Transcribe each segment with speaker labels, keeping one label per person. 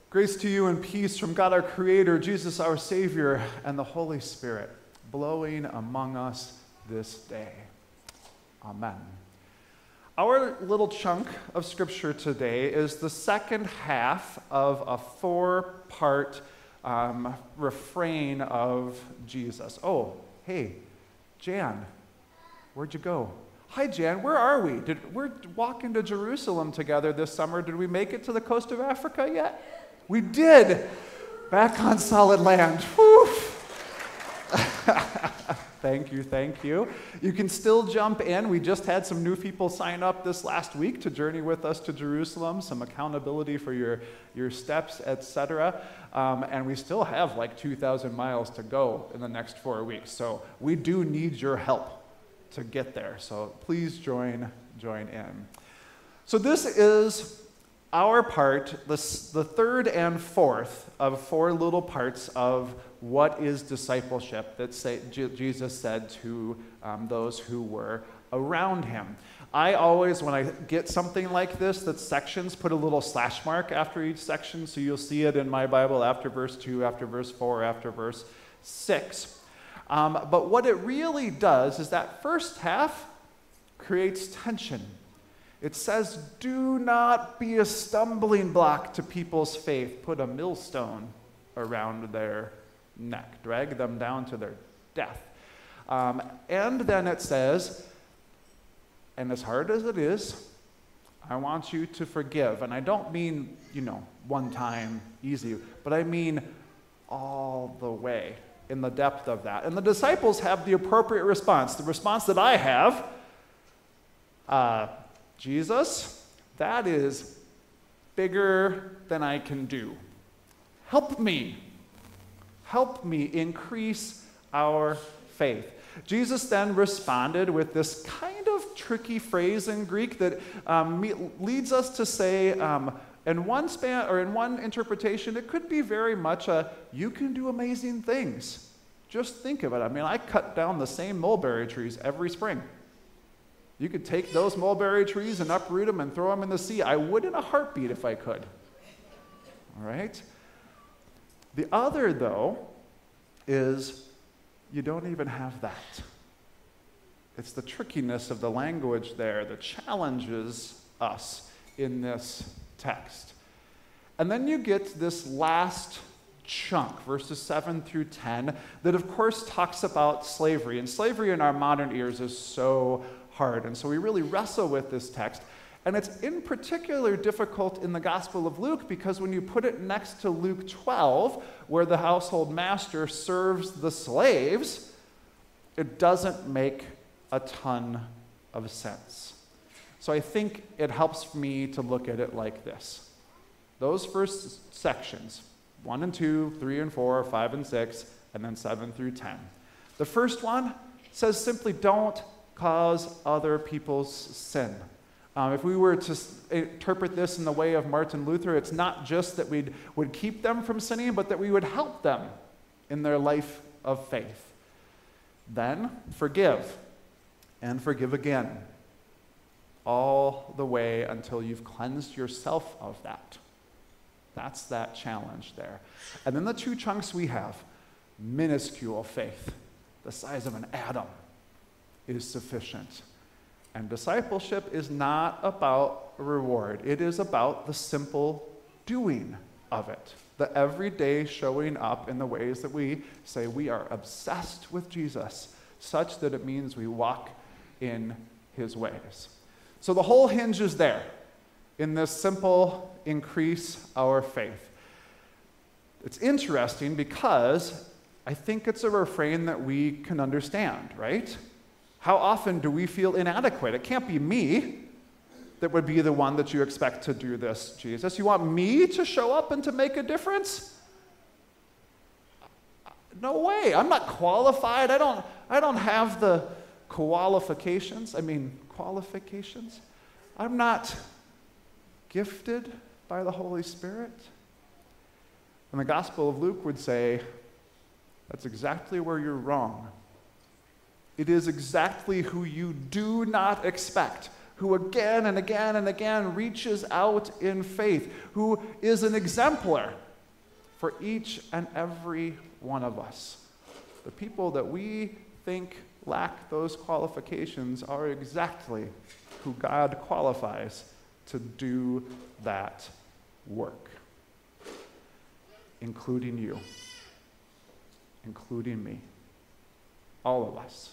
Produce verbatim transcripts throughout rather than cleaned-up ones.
Speaker 1: Grace to you and peace from God our Creator, Jesus our Savior, and the Holy Spirit, blowing among us this day. Amen. Our little chunk of Scripture today is the second half of a four-part um, refrain of Jesus. Oh, hey, Jan, where'd you go? Hi, Jan, where are we? Did, we're walking to Jerusalem together this summer. Did we make it to the coast of Africa yet? We did. Back on solid land. Whew. Thank you, thank you. You can still jump in. We just had some new people sign up this last week to journey with us to Jerusalem, some accountability for your, your steps, et cetera. Um, and we still have like two thousand miles to go in the next four weeks. So we do need your help to get there. So please join, join in. So this is our part, the, the third and fourth of four little parts of what is discipleship that say, J- Jesus said to um, those who were around him. I always, when I get something like this, that's sections, put a little slash mark after each section, so you'll see it in my Bible after verse two, after verse four, after verse six. Um, but what it really does is that first half creates tension. It says, do not be a stumbling block to people's faith. Put a millstone around their neck. Drag them down to their death. Um, and then it says, and as hard as it is, I want you to forgive. And I don't mean, you know, one time, easy, but I mean all the way in the depth of that. And the disciples have the appropriate response. The response that I have, uh, Jesus, that is bigger than I can do. Help me. Help me increase our faith. Jesus then responded with this kind of tricky phrase in Greek that um, leads us to say, um, in one span or in one interpretation, it could be very much a, you can do amazing things. Just think of it. I mean, I cut down the same mulberry trees every spring. You could take those mulberry trees and uproot them and throw them in the sea. I would in a heartbeat if I could. All right? The other, though, is you don't even have that. It's the trickiness of the language there that challenges us in this text. And then you get this last chunk, verses seven through ten, that of course talks about slavery. And slavery in our modern ears is so hard. And so we really wrestle with this text. And it's in particular difficult in the Gospel of Luke because when you put it next to Luke twelve, where the household master serves the slaves, it doesn't make a ton of sense. So I think it helps me to look at it like this. Those first sections, one and two, three and four, five and six, and then seven through ten. The first one says simply don't cause other people's sin. Um, if we were to s- interpret this in the way of Martin Luther, it's not just that we would keep them from sinning, but that we would help them in their life of faith. Then forgive, and forgive again, all the way until you've cleansed yourself of that. That's that challenge there. And then the two chunks we have, minuscule faith, the size of an atom, is sufficient. And discipleship is not about a reward. It is about the simple doing of it. The everyday showing up in the ways that we say we are obsessed with Jesus, such that it means we walk in his ways. So the whole hinge is there in this simple increase our faith. It's interesting because I think it's a refrain that we can understand, right? How often do we feel inadequate? It can't be me that would be the one that you expect to do this, Jesus. You want me to show up and to make a difference? No way. I'm not qualified. I don't, I don't have the qualifications. I mean, qualifications. I'm not gifted by the Holy Spirit. And the Gospel of Luke would say, that's exactly where you're wrong. It is exactly who you do not expect who again and again and again reaches out in faith, who is an exemplar for each and every one of us. The people that we think lack those qualifications are exactly who God qualifies to do that work, including you, including me, all of us.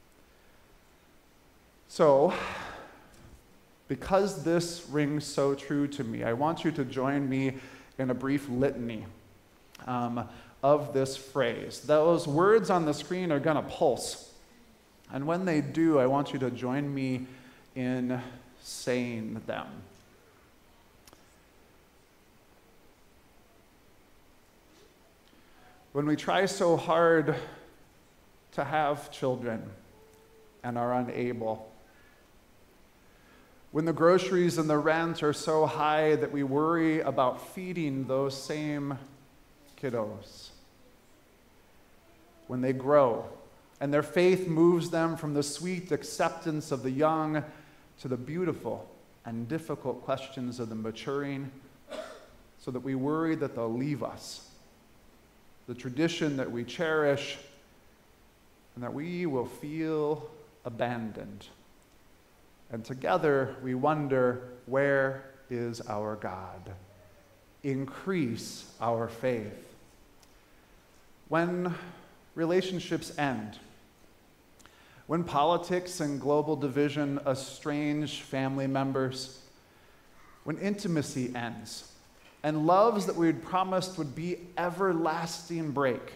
Speaker 1: So, because this rings so true to me, I want you to join me in a brief litany um, of this phrase. Those words on the screen are going to pulse. And when they do, I want you to join me in saying them. When we try so hard to have children and are unable, when the groceries and the rent are so high that we worry about feeding those same kiddos, when they grow and their faith moves them from the sweet acceptance of the young to the beautiful and difficult questions of the maturing, so that we worry that they'll leave us, the tradition that we cherish, and that we will feel abandoned. And together we wonder, where is our God? Increase our faith. When relationships end, when politics and global division estrange family members, when intimacy ends, and loves that we had promised would be everlasting break,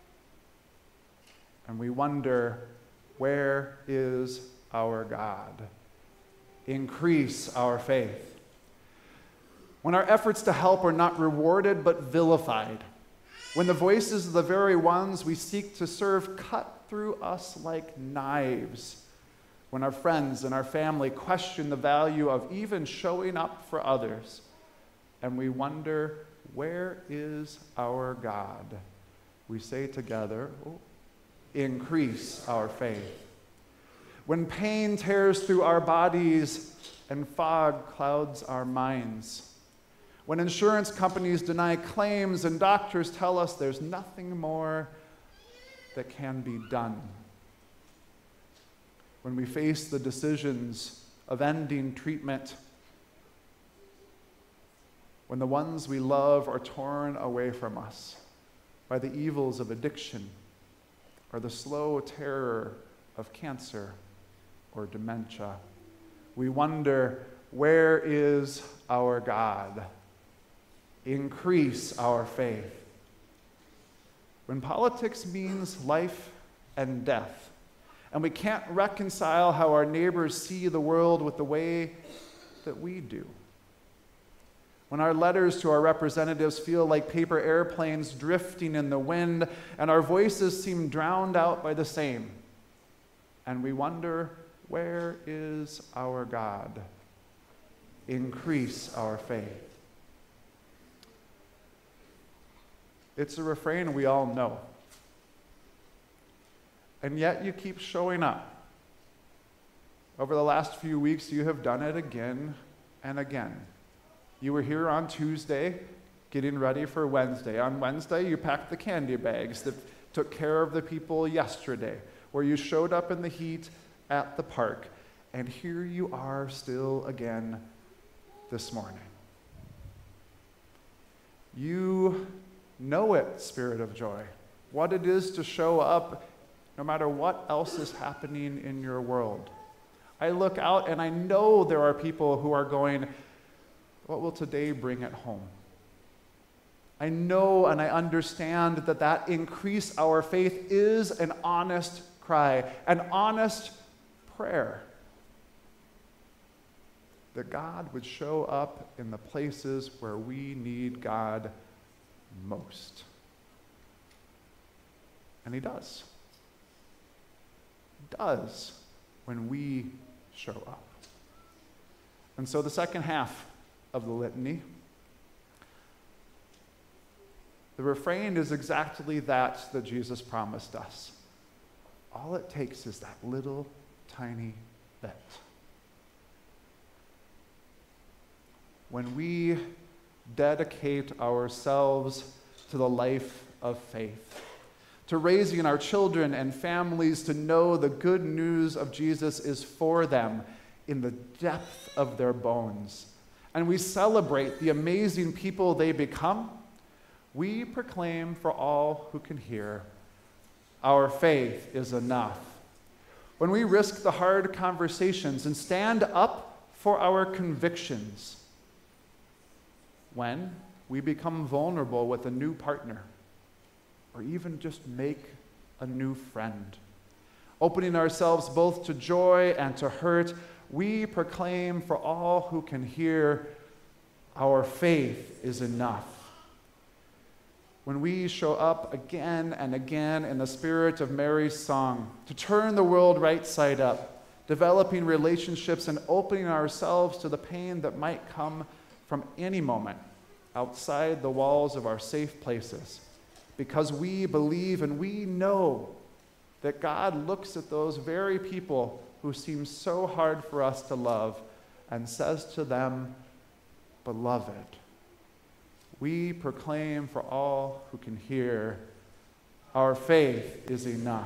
Speaker 1: and we wonder, where is our God? Increase our faith. When our efforts to help are not rewarded but vilified, when the voices of the very ones we seek to serve cut through us like knives, when our friends and our family question the value of even showing up for others, and we wonder, where is our God? We say together, oh, increase our faith. When pain tears through our bodies and fog clouds our minds, when insurance companies deny claims and doctors tell us there's nothing more that can be done, when we face the decisions of ending treatment, when the ones we love are torn away from us by the evils of addiction or the slow terror of cancer or dementia, we wonder, where is our God? Increase our faith. When politics means life and death, and we can't reconcile how our neighbors see the world with the way that we do, when our letters to our representatives feel like paper airplanes drifting in the wind, and our voices seem drowned out by the same, and we wonder, where is our God? Increase our faith. It's a refrain we all know. And yet you keep showing up. Over the last few weeks, you have done it again and again. You were here on Tuesday, getting ready for Wednesday. On Wednesday, you packed the candy bags that took care of the people yesterday, where you showed up in the heat at the park. And here you are still again this morning. You know it, Spirit of Joy, what it is to show up no matter what else is happening in your world. I look out and I know there are people who are going, what will today bring at home? I know and I understand that that increase our faith is an honest cry, an honest prayer. That God would show up in the places where we need God most. And he does. He does when we show up. And so the second half of the litany, the refrain is exactly that that Jesus promised us. All it takes is that little tiny bit. when we dedicate ourselves to the life of faith, to raising our children and families to know the good news of Jesus is for them in the depth of their bones, and we celebrate the amazing people they become, we proclaim for all who can hear, our faith is enough. When we risk the hard conversations and stand up for our convictions, when we become vulnerable with a new partner, or even just make a new friend, opening ourselves both to joy and to hurt, we proclaim for all who can hear, our faith is enough. When we show up again and again in the spirit of Mary's song, to turn the world right side up, developing relationships and opening ourselves to the pain that might come from any moment outside the walls of our safe places, because we believe and we know that God looks at those very people who seem so hard for us to love and says to them, beloved. We proclaim for all who can hear, our faith is enough.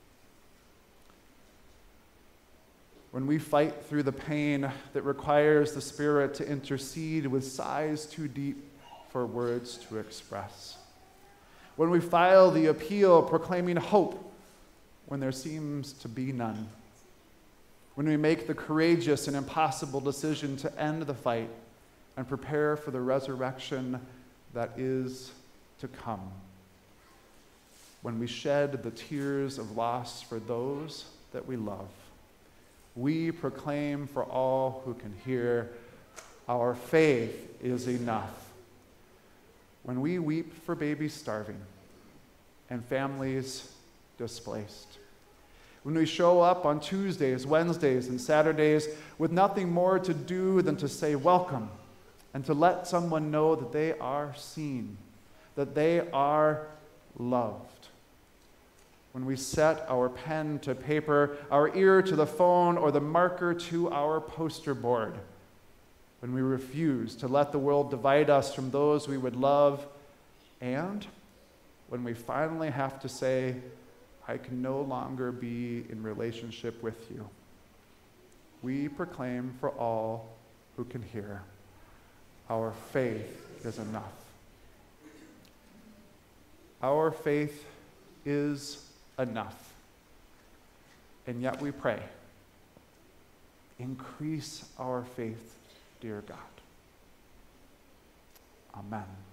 Speaker 1: When we fight through the pain that requires the Spirit to intercede with sighs too deep for words to express. When we file the appeal proclaiming hope when there seems to be none. When we make the courageous and impossible decision to end the fight and prepare for the resurrection that is to come. When we shed the tears of loss for those that we love, we proclaim for all who can hear, our faith is enough. When we weep for babies starving and families displaced. When we show up on Tuesdays, Wednesdays, and Saturdays with nothing more to do than to say welcome and to let someone know that they are seen, that they are loved. When we set our pen to paper, our ear to the phone, or the marker to our poster board. When we refuse to let the world divide us from those we would love, and when we finally have to say, I can no longer be in relationship with you. We proclaim for all who can hear, our faith is enough. Our faith is enough. And yet we pray, increase our faith, dear God. Amen.